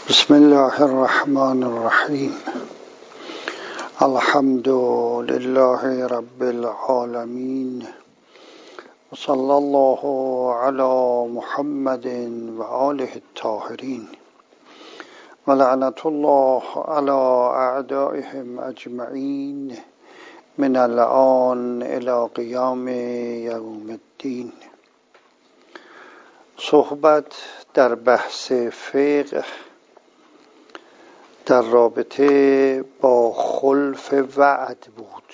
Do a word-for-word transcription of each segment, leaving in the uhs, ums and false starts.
بسم الله الرحمن الرحیم. الحمد لله رب العالمین و صلی الله علی محمد و آله الطاهرین و لعنت الله علی اعدائهم اجمعین من الآن الی قیام یوم الدین. صحبت در بحث فقه در رابطه با خلف وعد بود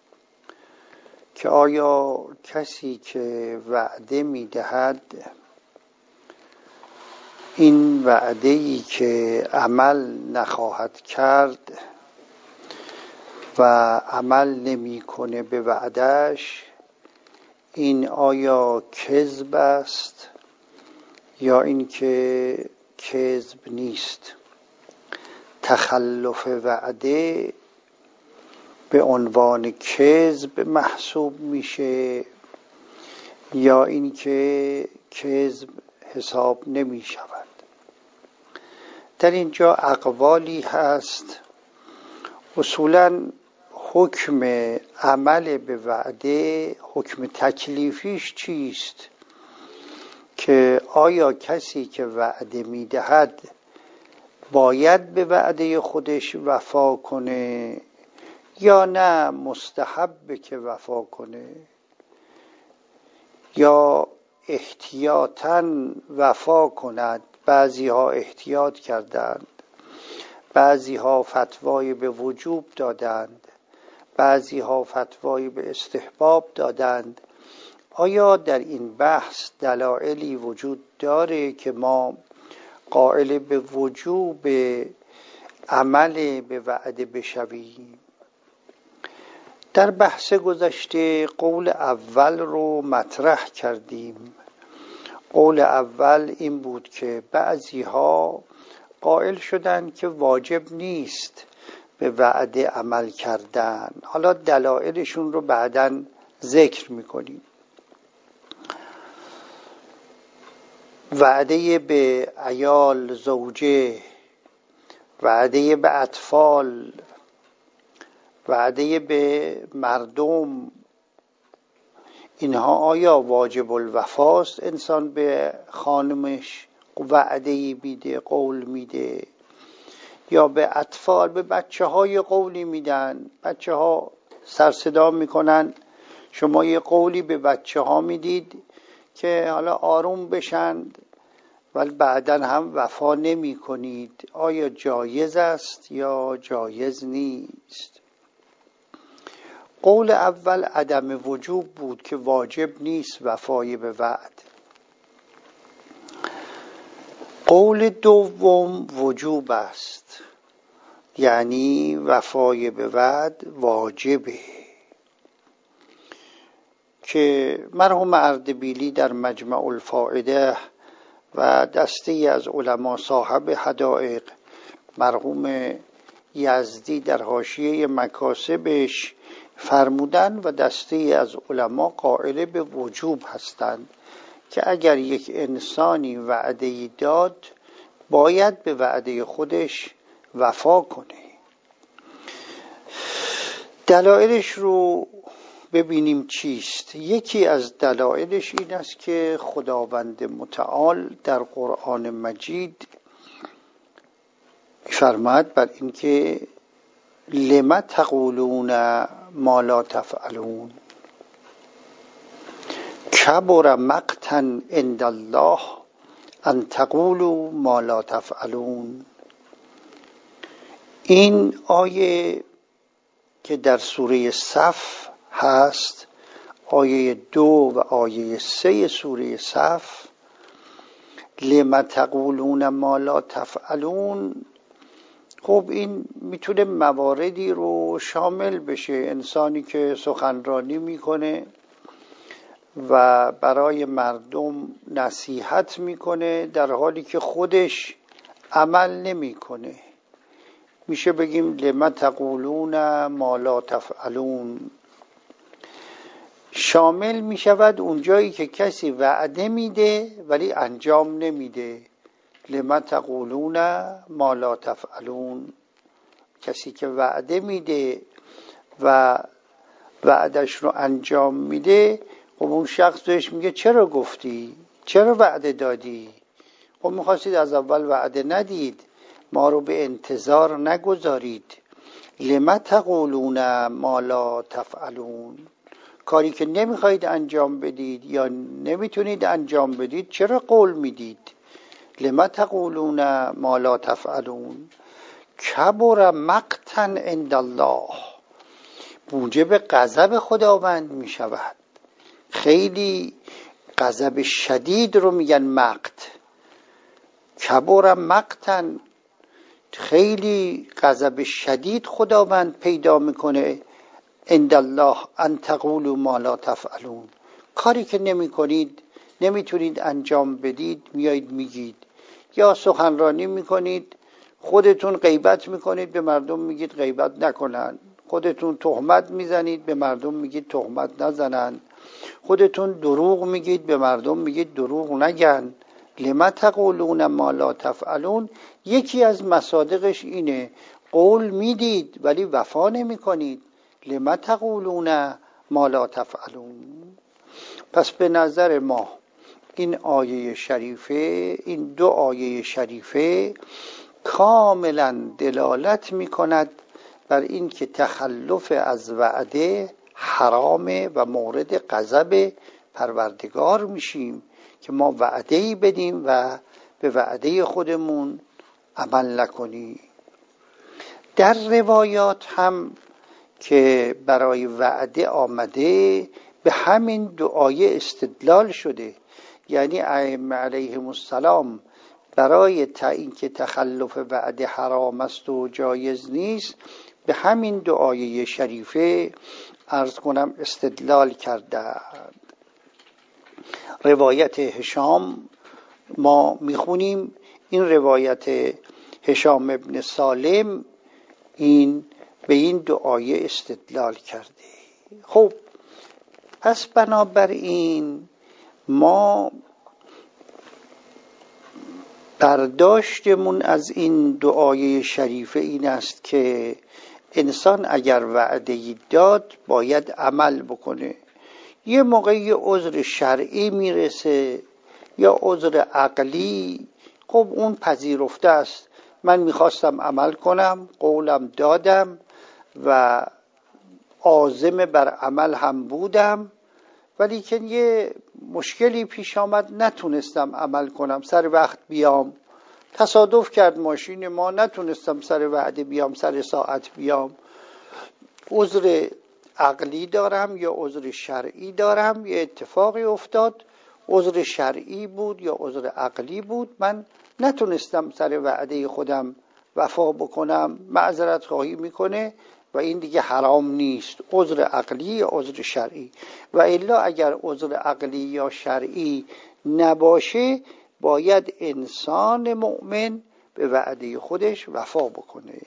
که آیا کسی که وعده می‌دهد این وعده‌ای که عمل نخواهد کرد و عمل نمی‌کنه به وعده‌اش، این آیا کذب است یا اینکه کذب نیست؟ تخلف وعده به عنوان کذب محسوب میشه یا اینکه کذب حساب نمی شود؟ در اینجا اقوالی هست. اصولاً حکم عمل به وعده، حکم تکلیفیش چیست؟ که آیا کسی که وعده میدهد باید به وعده خودش وفا کنه یا نه مستحبه که وفا کنه، یا احتیاطاً وفا کند؟ بعضی ها احتیاط کردند، بعضی ها فتوای به وجوب دادند، بعضی ها فتوای به استحباب دادند. آیا در این بحث دلایلی وجود داره که ما قائل به وجوب عمل به وعده بشویم؟ در بحث گذشته قول اول رو مطرح کردیم. قول اول این بود که بعضی ها قائل شدند که واجب نیست به وعده عمل کردن. حالا دلایلشون رو بعداً ذکر میکنیم. وعده به عیال، زوجه، وعده به اطفال، وعده به مردم، اینها آیا واجب الوفاست؟ انسان به خانمش وعده میده، قول میده، یا به اطفال، به بچه های قولی میدن؟ بچه ها سر صدا میکنن، شما یه قولی به بچه ها میدید که حالا آروم بشند ولی بعداً هم وفا نمی کنید. آیا جایز است یا جایز نیست؟ قول اول عدم وجوب بود که واجب نیست وفای به وعد. قول دوم وجوب است، یعنی وفای به وعد واجبه، که مرحوم اردبیلی در مجمع الفائده و دسته از علما صاحب حدائق، مرحوم یزدی در حاشیه مکاسبش فرمودن و دسته از علما قائل به وجوب هستند که اگر یک انسانی وعده داد باید به وعده خودش وفا کنه. دلایلش رو ببینیم چیست. یکی از دلایلش این است که خداوند متعال در قرآن مجید فرمود بر اینکه لم تقولون ما لا تفعلون کبر مقتا عند الله ان تقولوا ما لا تفعلون. این آیه که در سوره صف هست، آیه دو و آیه سه سوره صف، لم تقولون ما لا تفعلون، خب این میتونه مواردی رو شامل بشه. انسانی که سخنرانی میکنه و برای مردم نصیحت میکنه در حالی که خودش عمل نمیکنه، میشه بگیم لم تقولون ما لا تفعلون. شامل می شود اونجایی که کسی وعده میده ولی انجام نمیده، لما تقولون ما لا تفعلون. کسی که وعده میده و وعدش رو انجام میده، خب اون شخص بهش میگه چرا گفتی؟ چرا وعده دادی؟ خب میخواستید از اول وعده ندید، ما رو به انتظار نگذارید. لما تقولون ما لا تفعلون. کاری که نمیخواید انجام بدید یا نمیتونید انجام بدید چرا قول میدید؟ لما تقولون ما لا تفعلون. کبر مقتا عند الله. موجب غضب خداوند میشود. خیلی غضب شدید رو میگن مقت. کبر مقتا، خیلی غضب شدید خداوند پیدا میکنه. عند الله ان تقولوا ما لا تفعلون. کاری که نمی کنید، نمیتونید انجام بدید، میایید میگید. یا سخنرانی میکنید، خودتون غیبت میکنید، به مردم میگید غیبت نکنن. خودتون تهمت میزنید، به مردم میگید تهمت نزنن. خودتون دروغ میگید، به مردم میگید دروغ نگن. لما تقولون ما لا تفعلون. یکی از مصادقش اینه، قول میدید ولی وفا نمی کنید. لما تقولون ما لا تفعلون. پس به نظر ما این آیه شریفه، این دو آیه شریفه کاملا دلالت می کند بر این که تخلف از وعده حرامه و مورد غضب پروردگار میشیم که ما وعده‌ای بدیم و به وعده خودمون عمل نکنیم. در روایات هم که برای وعده آمده به همین دعای استدلال شده. یعنی ائمه علیهم السلام برای تعیین که تخلف وعده حرام است و جایز نیست به همین دعای شریفه عرض کنم استدلال کردند. روایت هشام ما میخونیم، این روایت هشام ابن سالم این به این دعای استدلال کرده. خب پس بنابراین ما برداشتمون از این دعای شریفه این است که انسان اگر وعده‌ای داد باید عمل بکنه. یه موقعی عذر شرعی میرسه یا عذر عقلی، خب اون پذیرفته است. من میخواستم عمل کنم، قولم دادم و عازم بر عمل هم بودم، ولی که یه مشکلی پیش آمد نتونستم عمل کنم، سر وقت بیام. تصادف کرد ماشین ما، نتونستم سر وعده بیام، سر ساعت بیام. عذر عقلی دارم یا عذر شرعی دارم، یه اتفاقی افتاد، عذر شرعی بود یا عذر عقلی بود، من نتونستم سر وعده خودم وفا بکنم، معذرت خواهی میکنه و این دیگه حرام نیست، عذر عقلی یا عذر شرعی. و الا اگر عذر عقلی یا شرعی نباشه باید انسان مؤمن به وعده خودش وفا بکنه.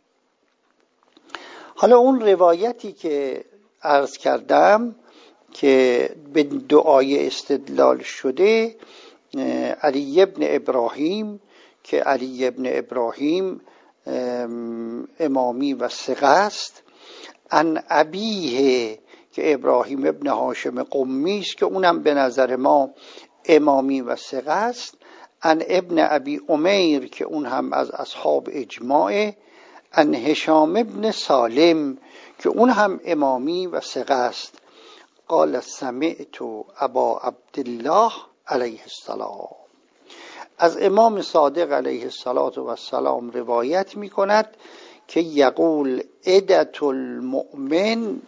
حالا اون روایتی که عرض کردم که به دعای استدلال شده، علی ابن ابراهیم که علی ابن ابراهیم امامی و ثقه است، ان ابیه که ابراهیم ابن هاشم قمی است که اونم به نظر ما امامی و ثقه است، ان ابن ابی امیر که اون هم از اصحاب اجماعه، ان هشام ابن سالم که اون هم امامی و ثقه است، قال سمعت ابا عبدالله علیه السلام، از امام صادق علیه السلام روایت می کند که یقول عدت المؤمن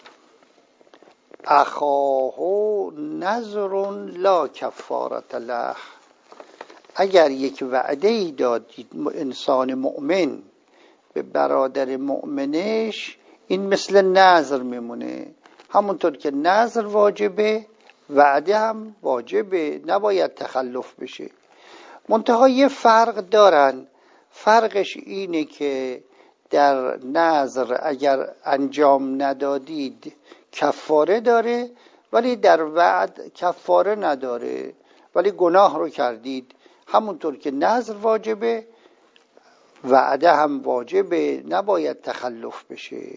اخاه نذر لا کفارة له. اگر یک وعده ای دادید انسان مؤمن به برادر مؤمنش، این مثل نذر میمونه. همونطور که نذر واجبه وعده هم واجبه، نباید تخلف بشه. منتها یه فرق دارن، فرقش اینه که در نذر اگر انجام ندادید کفاره داره، ولی در وعد کفاره نداره، ولی گناه رو کردید. همونطور که نذر واجبه وعده هم واجبه، نباید تخلف بشه.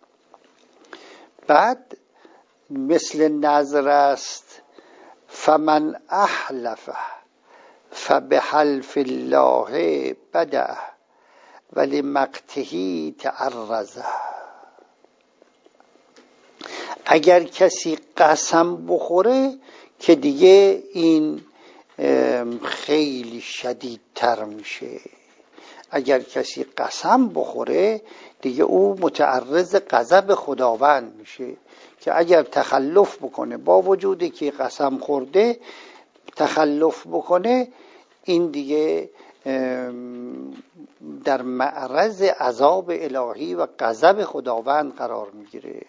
بعد مثل نذر است فمن احلف فبحلف الله بدأ ولی مقته تعرضه. اگر کسی قسم بخوره که دیگه این خیلی شدیدتر میشه. اگر کسی قسم بخوره دیگه او متعرض غضب خداوند میشه، که اگر تخلف بکنه با وجودی که قسم خورده تخلف بکنه، این دیگه در معرض عذاب الهی و غضب خداوند قرار میگیره.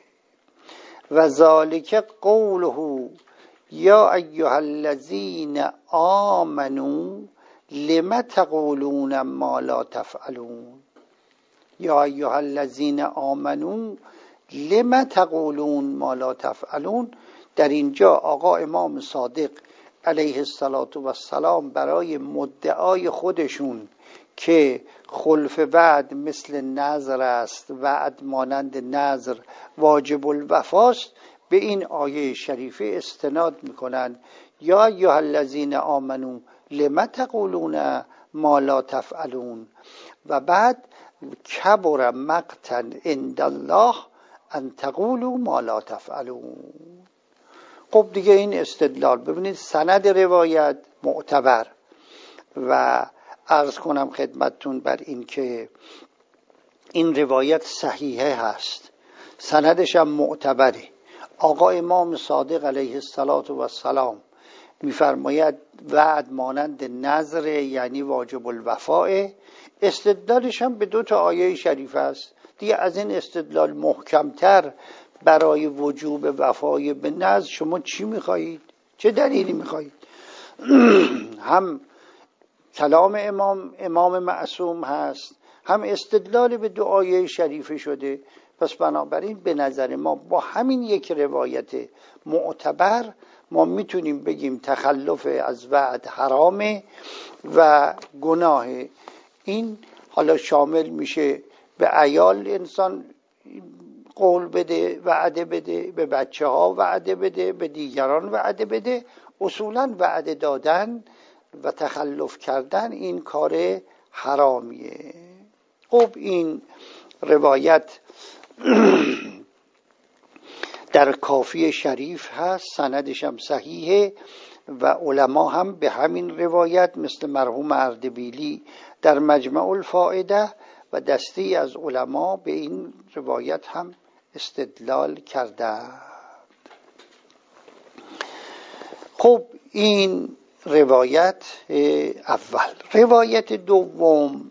و ذالک قوله یا ایها الذین آمنوا لم تقولون ما لا تفعلون. یا ایها الذین آمنوا لم تقولون ما لا تفعلون. در اینجا آقا امام صادق علیه السلام برای مدعای خودشون که خلف وعد مثل نذر است، وعد مانند نذر واجب الوفاست، به این آیه شریفه استناد میکنن. یا ایها الذین آمنوا لم تقولون ما لا تفعلون. و بعد کبر مقتا عند الله ان تقولوا ما لا تفعلون. خب دیگه این استدلال ببینید سند روایت معتبر، و عرض کنم خدمتتون بر این که این روایت صحیحه هست، سندش هم معتبره. آقا امام صادق علیه السلام میفرماید وعد مانند نذر یعنی واجب الوفاء. استدلالش هم به دو تا آیه شریف است. دیگه از این استدلال محکمتر برای وجوب وفای به نذر شما چی میخواهید؟ چه دلیلی میخواهید؟ هم کلام امام امام معصوم هست، هم استدلال به دو آیه شریفه شده. پس بنابراین به نظر ما با همین یک روایت معتبر ما میتونیم بگیم تخلف از وعد حرامه و گناهه. این حالا شامل میشه به عیال انسان قول بده، وعده بده، به بچه ها وعده بده، به دیگران وعده بده. اصولا وعده دادن و تخلف کردن این کار حرامیه. خب این روایت در کافی شریف هست، سندش هم صحیحه و علما هم به همین روایت مثل مرحوم اردبیلی در مجمع الفائده و دستی از علما به این روایت هم استدلال کردند. خب این روایت اول. روایت دوم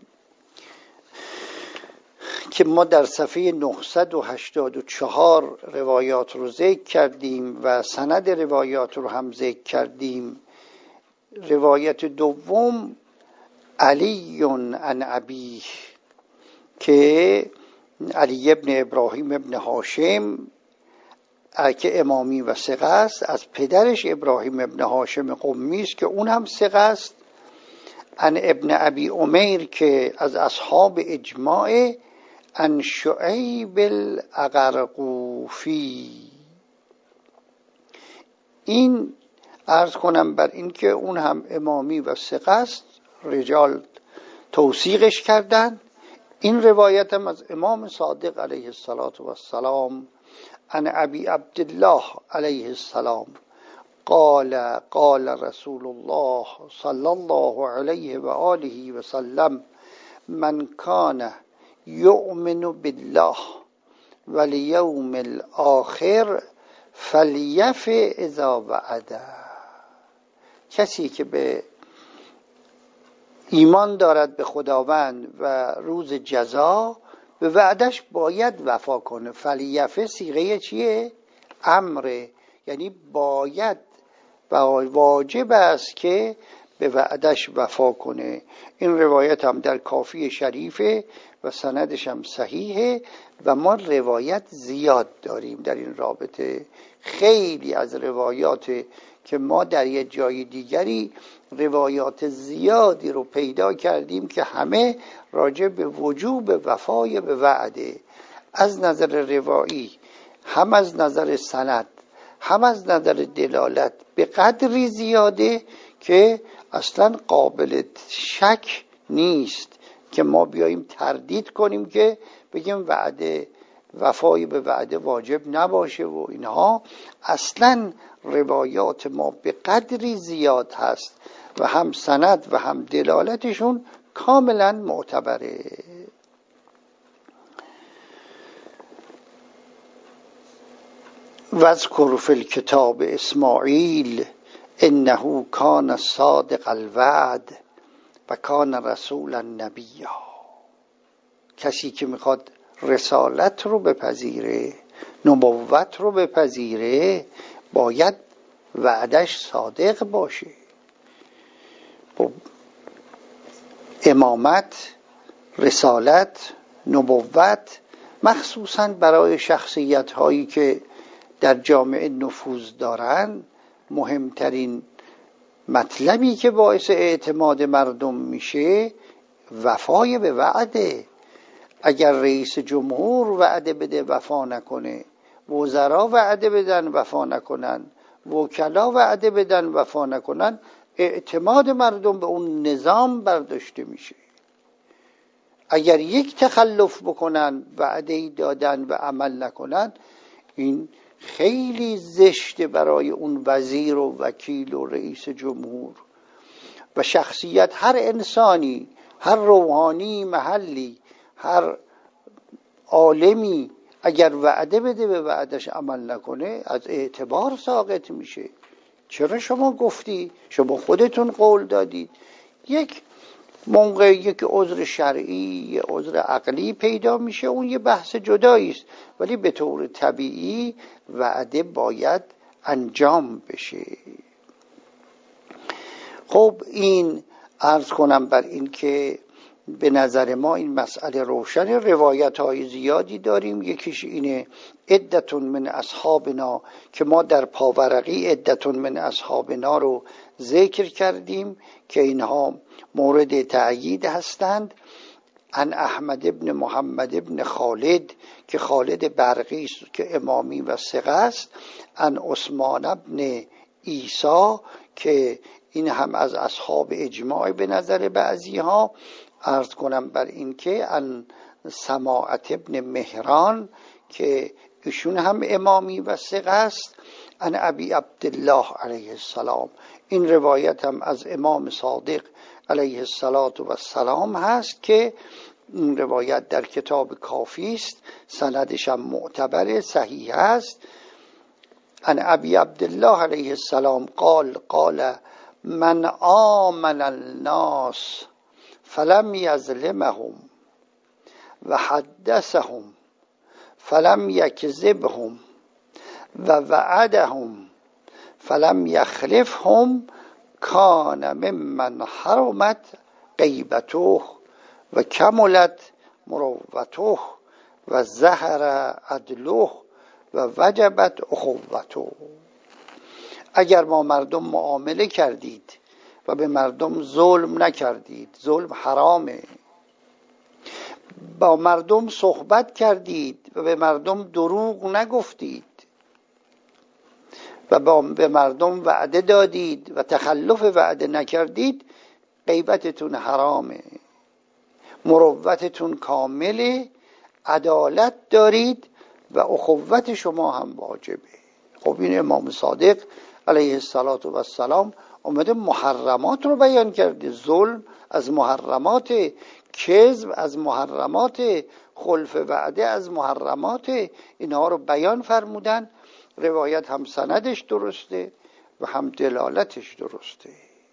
که ما در صفحه نهصد و هشتاد و چهار روایات رو ذکر کردیم و سند روایات رو هم ذکر کردیم. روایت دوم علی عن ابیه که علی ابن ابراهیم ابن هاشم که امامی و ثقه است، از پدرش ابراهیم ابن هاشم قمی است که اون هم ثقه است، عن ابن ابی امیر که از اصحاب اجماع، عن شعیب العقرقوفی. این عرض کنم بر این که اون هم امامی و ثقه است، رجال توثیقش کردن. این روایت هم از امام صادق علیه السلام عن ابی عبدالله علیه السلام قال قال رسول الله صلی الله علیه و آله و سلم من کان یؤمن بالله والیوم الاخر فلیف اذا وعد. کسی که به ایمان دارد به خداوند و روز جزا به وعدش باید وفا کنه. فلیف صیغه چیه؟ امره، یعنی باید و واجب است که به وعدش وفا کنه. این روایت هم در کافی شریفه و سندش هم صحیحه و ما روایت زیاد داریم در این رابطه. خیلی از روایات که ما در یه جای دیگری روایات زیادی رو پیدا کردیم که همه راجع به وجوب وفای به وعده، از نظر روایی هم از نظر سند هم از نظر دلالت به قدری زیاده که اصلا قابل شک نیست که ما بیاییم تردید کنیم که بگیم وعده وفای به وعده واجب نباشه و اینها. اصلا روایات ما به قدری زیاد هست و هم سند و هم دلالتشون کاملا معتبره. واذکر فی الکتاب اسماعیل انه کان صادق الوعد و کان رسولا نبیا. کسی که میخواد رسالت رو بپذیره، نبوت رو بپذیره، باید وعدش صادق باشه. امامت، رسالت، نبوت مخصوصاً برای شخصیت هایی که در جامعه نفوذ دارن، مهمترین مطلبی که باعث اعتماد مردم میشه وفای به وعده. اگر رئیس جمهور وعده بده وفا نکنه، وزرا وعده بدن وفا نکنن، وکلا وعده بدن وفا نکنن، اعتماد مردم به اون نظام برداشته میشه. اگر یک تخلف بکنن، وعده دادن و عمل نکنن، این خیلی زشته برای اون وزیر و وکیل و رئیس جمهور و شخصیت. هر انسانی، هر روحانی محلی، هر عالمی اگر وعده بده به وعدش عمل نکنه از اعتبار ساقط میشه. چرا شما گفتی؟ شما خودتون قول دادید. یک موقع یک عذر شرعی، عذر عقلی پیدا میشه، اون یه بحث جدایی است، ولی به طور طبیعی وعده باید انجام بشه. خب این عرض کنم بر این که به نظر ما این مسئله روشن. روایت های زیادی داریم. یکیش اینه عدتون من اصحابنا که ما در پاورقی عدتون من اصحابنا رو ذکر کردیم که اینها مورد تأیید هستند. عن احمد ابن محمد ابن خالد که خالد برقی است که امامی و ثقه است. عن عثمان ابن عیسی که این هم از اصحاب اجماع به نظر بعضی ها. عرض کنم بر این که عن سماعت ابن مهران که ایشون هم امامی و ثقه است. عن ابی عبدالله علیه السلام. این روایت هم از امام صادق علیه السلام هست که این روایت در کتاب کافی است، سندش هم معتبر صحیح است. عن ابی عبدالله علیه السلام قال قال من آمن الناس فلم یظلمهم و حدثهم فلم یکذبهم و وعدهم فلم یخلفهم کان ممن حرمت غیبته و کملت مروته و ظهر عدله و وجبت اخوته. اگر با مردم معامله کردید و به مردم ظلم نکردید، ظلم حرامه. با مردم صحبت کردید و به مردم دروغ نگفتید و با به مردم وعده دادید و تخلف وعده نکردید، غیبتتون حرامه، مروتتون کامله، عدالت دارید و اخوت شما هم واجبه. خب این امام صادق علیه السلام اومده محرمات رو بیان کرده. ظلم از محرمات، کذب از محرمات، خلف وعده از محرمات، اینها رو بیان فرمودن. روایت هم سندش درسته و هم دلالتش درسته.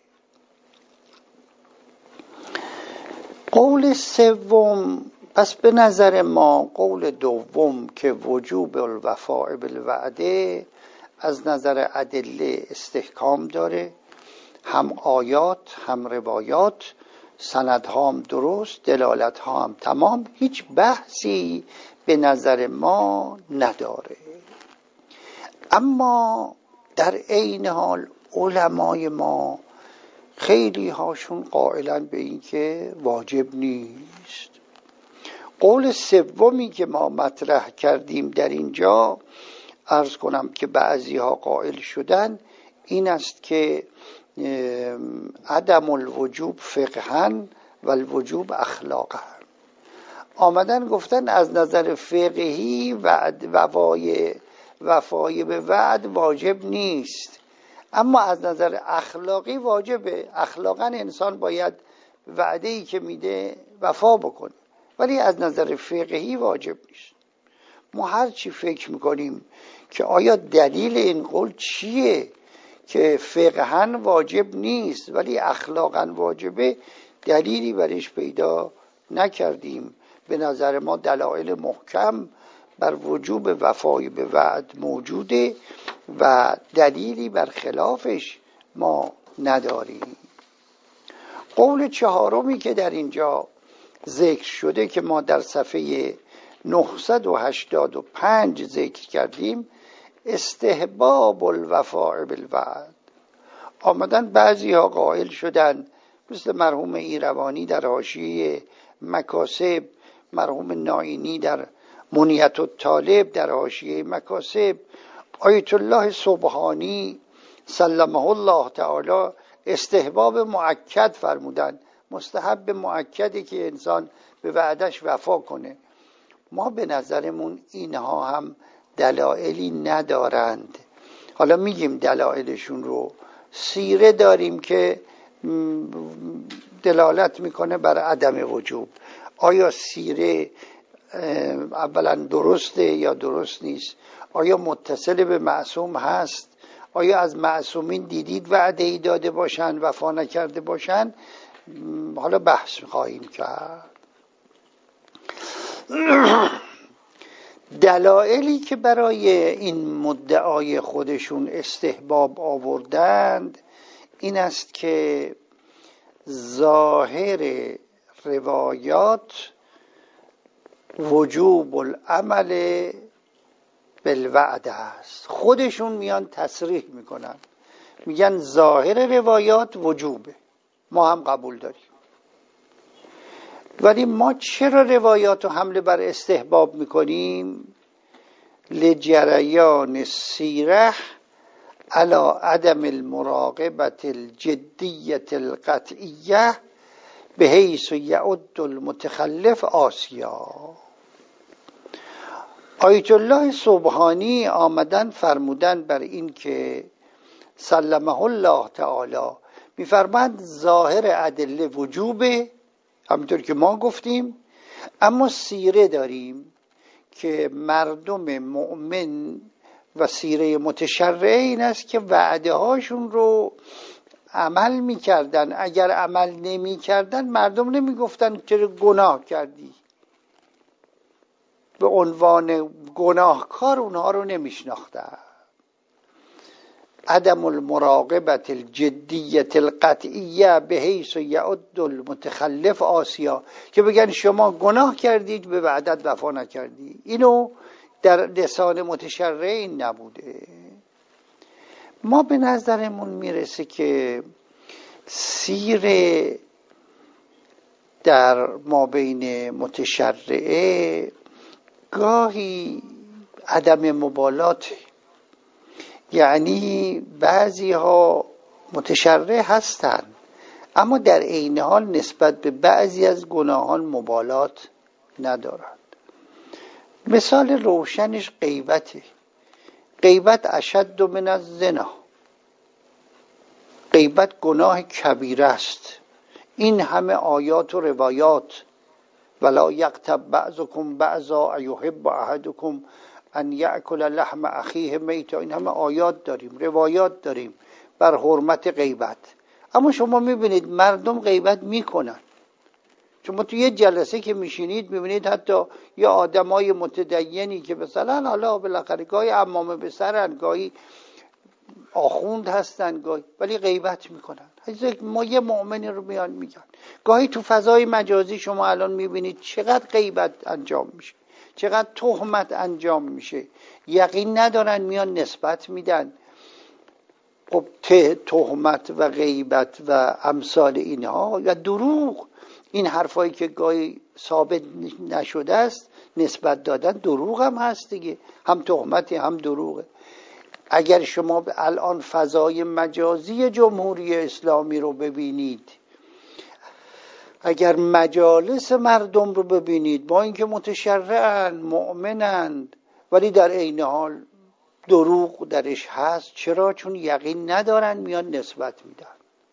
قول سوم، پس به نظر ما قول دوم که وجوب الوفاء بالوعده از نظر ادله استحکام داره، هم آیات هم روایات، سندها هم درست، دلالت ها هم تمام، هیچ بحثی به نظر ما نداره. اما در عین حال علمای ما خیلی هاشون قائلن به این که واجب نیست. قول سومی که ما مطرح کردیم در اینجا، عرض کنم که بعضی ها قائل شدن، این است که عدم الوجوب فقهن و الوجوب اخلاقا. آمدن گفتن از نظر فقهی وعد وفای وفای به وعد واجب نیست، اما از نظر اخلاقی واجبه. اخلاقا انسان باید وعده‌ای که میده وفا بکنه، ولی از نظر فقهی واجب نیست. ما هر چی فکر میکنیم که آیا دلیل این قول چیه که فقهن واجب نیست ولی اخلاقا واجبه، دلیلی برش پیدا نکردیم. به نظر ما دلایل محکم بر وجوب وفای به وعد موجوده و دلیلی بر خلافش ما نداریم. قول چهارمی که در اینجا ذکر شده که ما در صفحه نهصد و هشتاد و پنج ذکر کردیم، استحباب الوفاء بالوعد. آمدن بعضی ها قائل شدن، مثل مرحوم ایروانی در حاشیه مکاسب، مرحوم ناینی در منیت الطالب در حاشیه مکاسب، آیت الله سبحانی سلمه الله تعالی استحباب مؤکد فرمودن، مستحب مؤکدی که انسان به وعدش وفا کنه. ما به نظرمون اینها هم دلایلی ندارند. حالا میگیم دلایلشون رو. سیره داریم که دلالت میکنه بر عدم وجوب. آیا سیره اولا درسته یا درست نیست؟ آیا متصل به معصوم هست؟ آیا از معصومین دیدید وعده ای داده باشن وفا نکرده باشن؟ حالا بحث خواهیم کرد. دلایلی که برای این مدعای خودشون استحباب آوردند این است که ظاهر روایات وجوب العمل بالوعد است. خودشون میان تصریح میکنن، میگن ظاهر روایات وجوبه، ما هم قبول داریم. ولی ما چرا روایات رو حمله بر استحباب میکنیم؟ لجریان السیره علی عدم المراقبت الجدیت القطعیه به حیث یعد المتخلف آسیا. آیت الله سبحانی آمدن فرمودن بر این که سلمه الله تعالی میفرماند ظاهر ادله وجوبه، همینطور که ما گفتیم، اما سیره داریم که مردم مؤمن و سیره متشرعه این است که وعده هاشون رو عمل میکردن. اگر عمل نمیکردن مردم نمیگفتن چرا گناه کردی، به عنوان گناهکار اونها رو نمیشناختن. عدم المراقبت الجدیت القطعیه به حیث یعد المتخلف آسیا، که بگن شما گناه کردید به وعدت وفا نکردی. اینو در لسان متشرعین نبوده. ما به نظرمون میرسه که سیر در ما بین متشرعه گاهی عدم مبالات، یعنی بعضی ها متشرع هستند اما در عین حال نسبت به بعضی از گناهان مبالات ندارند. مثال روشنش غیبته. غیبت اشد من الزنا. غیبت گناه کبیره است. این همه آیات و روایات، ولا یغتب بعضکم بعضا ایحب احدکم ان یأکل لحم اخیه میتا، این همه آیات داریم، روایات داریم بر حرمت غیبت. اما شما میبینید مردم غیبت میکنن. شما تو یه جلسه که میشینید میبینید حتی یه آدمای متدینی که مثلا حالا بالاخره گاهی عمامه به سرن، گاهی آخوند هستن، گاهی ولی غیبت میکنن. ما یه مؤمنی رو میان میگن. گاهی تو فضای مجازی شما الان میبینید چقدر غیبت انجام میشه، چقدر تهمت انجام میشه، یقین ندارن میان نسبت میدن. خب تهمت و غیبت و امثال اینها و دروغ، این حرفایی که گاهی ثابت نشده است نسبت دادن دروغ هم هست دیگه، هم تهمتی هم دروغه. اگر شما الان فضای مجازی جمهوری اسلامی رو ببینید، اگر مجالس مردم رو ببینید، با اینکه متشرعن مؤمنند ولی در عین حال دروغ درش هست. چرا؟ چون یقین ندارن میان نسبت میدن.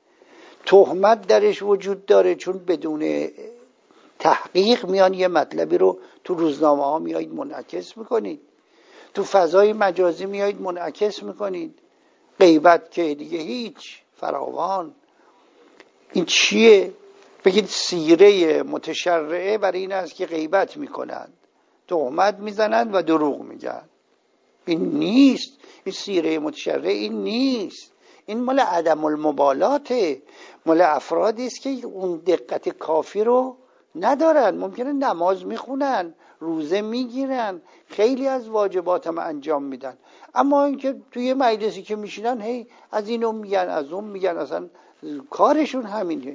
تهمت درش وجود داره چون بدون تحقیق میان یه مطلبی رو تو روزنامه ها میایید منعکس میکنید، تو فضای مجازی میایید منعکس میکنید. غیبت که دیگه هیچ فراوان. این چیه؟ بگید سیره متشرعه برای این است که غیبت میکنند، تهمت میزنند و دروغ میگن. این نیست. این سیره متشرعه این نیست. این مال عدم المبالاته، مال افرادی است که اون دقت کافی رو ندارن. ممکنه نماز میخونن، روزه میگیرن، خیلی از واجبات هم انجام میدن، اما اینکه توی مجلسی که میشینن هی از اینو میگن از اون میگن، اصلا کارشون همینه.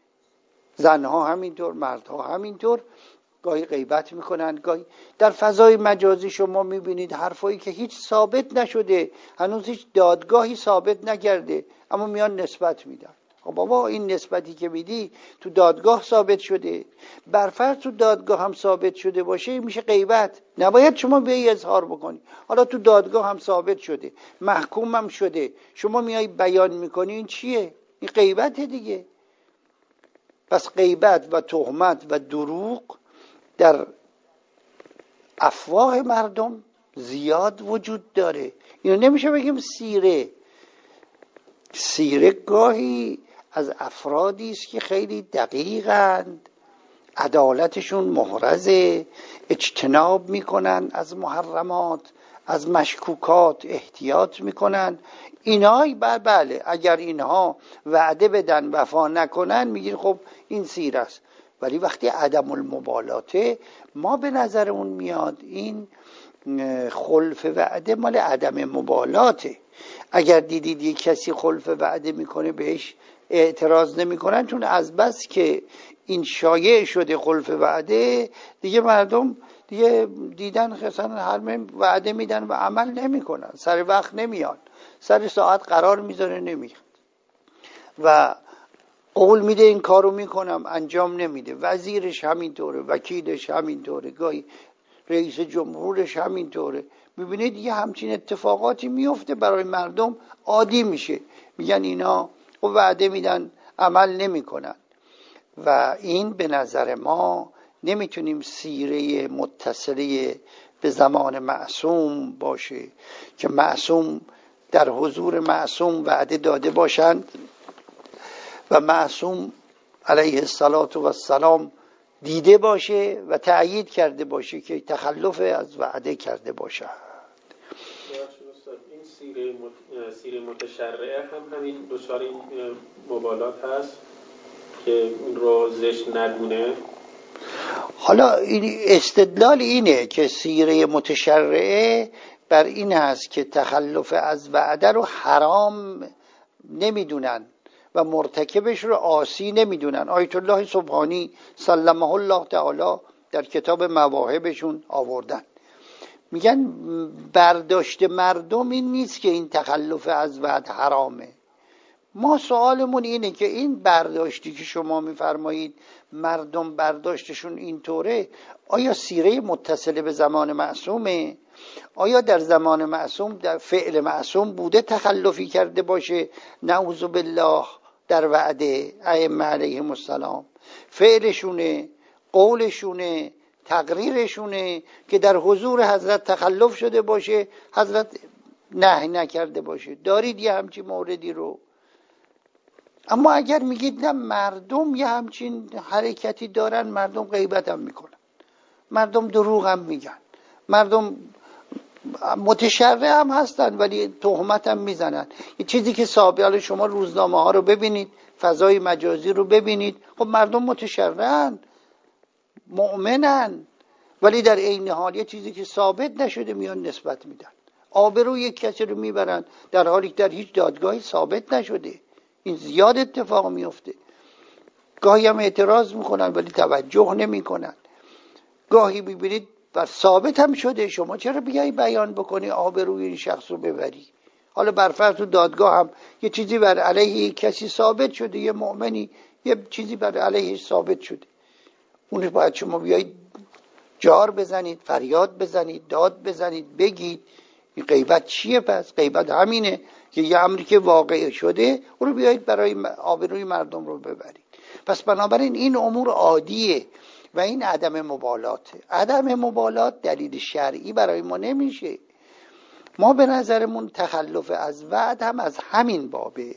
زنها همینطور، مردها همینطور، گاهی غیبت میکنن، گاهی در فضای مجازی شما میبینید حرفایی که هیچ ثابت نشده، هنوز هیچ دادگاهی ثابت نکرده، اما میان نسبت میدن. خب بابا این نسبتی که میدی تو دادگاه ثابت شده، برفرض تو دادگاه هم ثابت شده باشه میشه غیبت، نباید شما بیایی اظهار بکنی. حالا تو دادگاه هم ثابت شده، محکوم هم شده، شما میای بیان میکنی، این چیه؟ این غیبت دیگه. پس غیبت و تهمت و دروغ در افواه مردم زیاد وجود داره. اینو نمیشه بگیم سیره. سیره گاهی از افرادی است که خیلی دقیقند، عدالتشون محرزه، اجتناب میکنن از محرمات، از مشکوکات احتیاط میکنن. اینایی بله اگر اینها وعده بدن وفا نکنن میگین خب این سیره است. ولی وقتی عدم المبالاته، ما به نظرمون میاد این خلف وعده مال عدم مبالاته. اگر دیدید یک کسی خلف وعده میکنه بهش اعتراض نمیکنن، چون از بس که این شایع شده خلف وعده، دیگه مردم دیگه دیدن خصوصا هر وعده میدن و عمل نمیکنن، سر وقت نمیان، سر ساعت قرار میذاره نمیاد و قول میده این کارو میکنم انجام نمیده. وزیرش همینطوره، وکیلش همینطوره، گاهی رئیس جمهورش همینطوره. میبینید یه همچین اتفاقاتی میفته، برای مردم عادی میشه، میگن اینا وعده میدن عمل نمیکنن. و این به نظر ما نمیتونیم سیره متصله به زمان معصوم باشه که معصوم در حضور معصوم وعده داده باشند و معصوم علیه الصلاة و السلام دیده باشه و تأیید کرده باشه که تخلف از وعده کرده باشد. این سیره مت... سیره متشرعه هم همین دچار این مبالات هست که اون رو زشت ندونه. حالا این استدلال اینه که سیره متشرعه بر این هست که تخلف از وعده رو حرام نمیدونن و مرتکبش رو عاصی نمیدونن. آیت الله سبحانی سلمه الله تعالی در کتاب مواهبشون آوردن، میگن برداشت مردم این نیست که این تخلف از وعده حرامه. ما سوالمون اینه که این برداشتی که شما میفرمایید مردم برداشتشون اینطوره، آیا سیره متصله به زمان معصومه؟ آیا در زمان معصوم در فعل معصوم بوده تخلفی کرده باشه نعوذ بالله در وعده ائمه علیهم السلام؟ فعلشونه، قولشونه، تقریرشونه که در حضور حضرت تخلف شده باشه، حضرت نهی نکرده باشه. دارید یه همچین موردی رو؟ اما اگر میگید نه مردم یه همچین حرکتی دارن، مردم غیبت هم میکنن، مردم دروغ هم میگن، مردم متشرع هم هستن ولی تهمت هم میزنن، یه چیزی که ثابت، شما روزنامه ها رو ببینید، فضای مجازی رو ببینید، خب مردم متشرعن مؤمنن ولی در عین حال یه چیزی که ثابت نشده میان نسبت میدن. آبروی یک کسی رو میبرن در حالی که در هیچ دادگاهی ثابت نشده. این زیاد اتفاق میفته. گاهی هم اعتراض میکنن ولی توجه نمیکنن. گاهی میبینید بر ثابت هم شده، شما چرا بیایی بیان بکنی آبروی این شخص رو ببری؟ حالا بر فرض تو دادگاه هم یه چیزی بر علیه کسی ثابت شده، یه مؤمنی یه چیزی بر علیه ثابت شده، اون باید شما بیایید جار بزنید، فریاد بزنید، داد بزنید، بگید. این غیبت چیه پس؟ غیبت همینه که یه امری که واقع شده اون رو بیایید برای آبروی مردم رو ببرید. پس بنابراین این امور عادیه و این عدم مبالاته. عدم مبالات دلیل شرعی برای ما نمیشه. ما به نظرمون تخلف از وعد هم از همین بابه،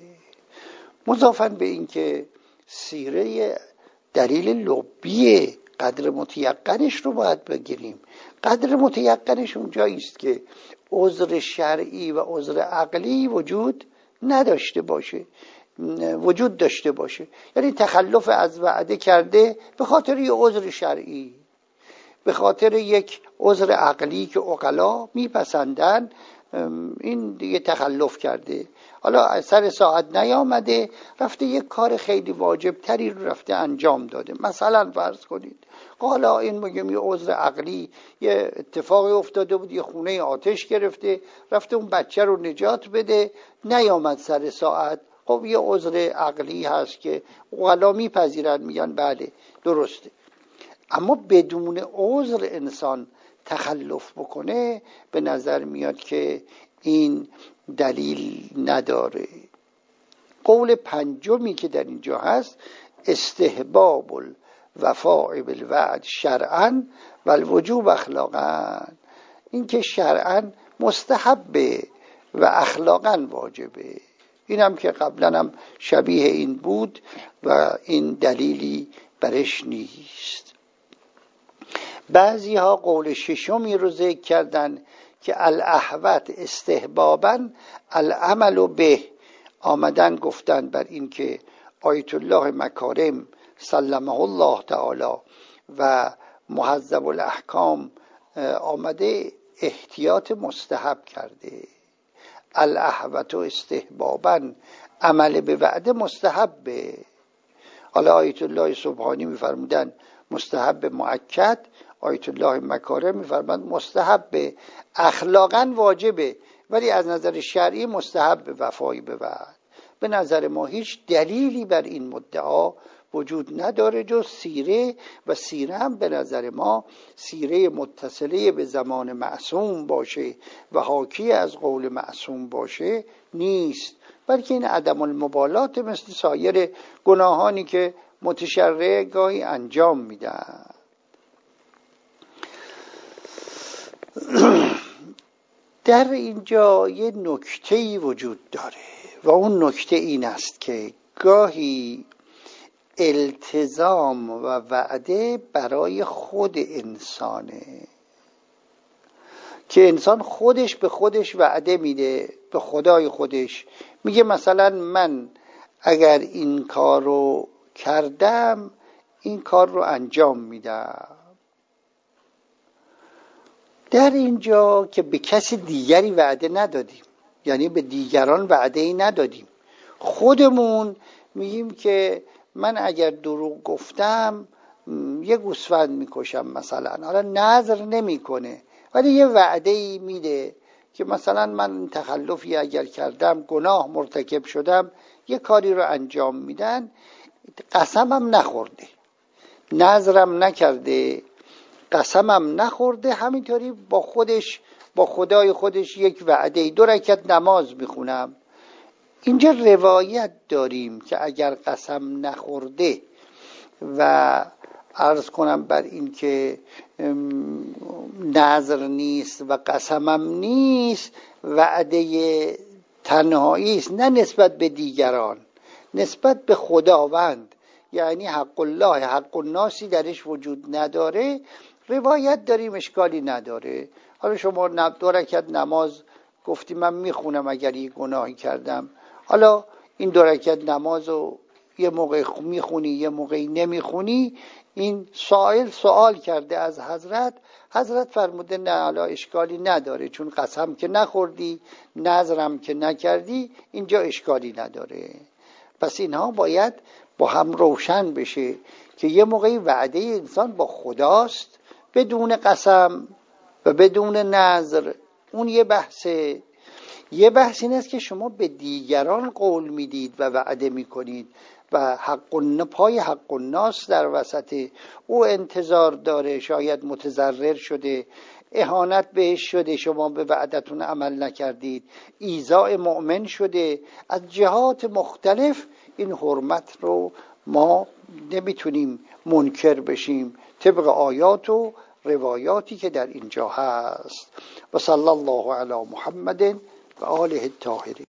مضافاً به این که سیره دلیل لبیه، قدر متیقنش رو باید بگیریم. قدر متیقنش اونجایی است که عذر شرعی و عذر عقلی وجود نداشته باشه، وجود داشته باشه. یعنی تخلف از وعده کرده به خاطر یک عذر شرعی، به خاطر یک عذر عقلی که عقلا میپسندن، این دیگه تخلف کرده. حالا سر ساعت نیامده، رفته یک کار خیلی واجب تری رو رفته انجام داده. مثلا فرض کنید حالا این میگم یه عذر عقلی، یه اتفاقی افتاده بود، یه خونه آتش گرفته، رفته اون بچه رو نجات بده، نیامد سر ساعت. خب یه عذر عقلی هست که عقلا میپذیرن، میگن بله درسته. اما بدون عذر انسان تخلف بکنه، به نظر میاد که این دلیل نداره. قول پنجمی که در اینجا هست، استحباب الوفاء بالوعد شرعا و الوجوب اخلاقا. این که شرعا مستحبه و اخلاقا واجبه. این هم که قبلا هم شبیه این بود و این دلیلی برش نیست. بعضی ها قول ششمی رو ذکر کردن که الاحوط استحبابا العمل به، آمدن گفتن بر این که آیت الله مکارم سلمه الله تعالی و مهذب الاحکام آمده احتیاط مستحب کرده. الاحوط استحبابا عمل به وعده مستحبه. حالا آیت الله سبحانی میفرمودن مستحب مؤکد، آیت الله مکارم میفرماند مستحب اخلاقا واجبه، ولی از نظر شرعی مستحب وفایی به وعد. به نظر ما هیچ دلیلی بر این مدعا وجود نداره جز سیره، و سیره هم به نظر ما سیره متصله به زمان معصوم باشه و حاکی از قول معصوم باشه نیست، بلکه این عدم المبالات مثل سایر گناهانی که متشرع گاهی انجام میدن. در اینجا یه نکته‌ای وجود داره و اون نکته این است که گاهی التزام و وعده برای خود انسانه، که انسان خودش به خودش وعده میده، به خدای خودش میگه مثلا من اگر این کار رو کردم این کار رو انجام میدم. در اینجا که به کسی دیگری وعده ندادیم، یعنی به دیگران وعده ای ندادیم، خودمون میگیم که من اگر دروغ گفتم یه گوسفند میکشم مثلا. حالا نذر نمیکنه ولی یه وعده ای میده که مثلا من تخلفی اگر کردم، گناه مرتکب شدم، یه کاری رو انجام میدن. قسمم نخورده، نذرم نکرده، قسمم نخورده، همینطوری با خودش با خدای خودش یک وعده، دو رکعت نماز میخونم. اینجا روایت داریم که اگر قسم نخورده و عرض کنم بر این که نذر نیست و قسمم نیست، وعده تنهایی است، نه نسبت به دیگران، نسبت به خداوند، یعنی حق الله حق الناسی درش وجود نداره. روایت داریم، اشکالی نداره. حالا شما دو رکعت نماز گفتی من میخونم اگر یه گناهی کردم، حالا این دو رکعت نماز رو یه موقع میخونی یه موقعی نمیخونی، این سائل سوال کرده از حضرت، حضرت فرموده نه حالا اشکالی نداره، چون قسم که نخوردی، نذرم که نکردی، اینجا اشکالی نداره. پس اینها باید با هم روشن بشه که یه موقعی وعده انسان با خداست بدون قسم و بدون نذر، اون یه بحثه. یه بحث این است که شما به دیگران قول میدید و وعده میکنید و حق پای حق الناس در وسط، او انتظار داره، شاید متضرر شده، اهانت بهش شده، شما به وعدتون عمل نکردید، ایذاء مؤمن شده، از جهات مختلف این حرمت رو ما نمیتونیم منکر بشیم طبق آیات و روایاتی که در اینجا هست. و صلی الله علی محمد و آله الطاهرین.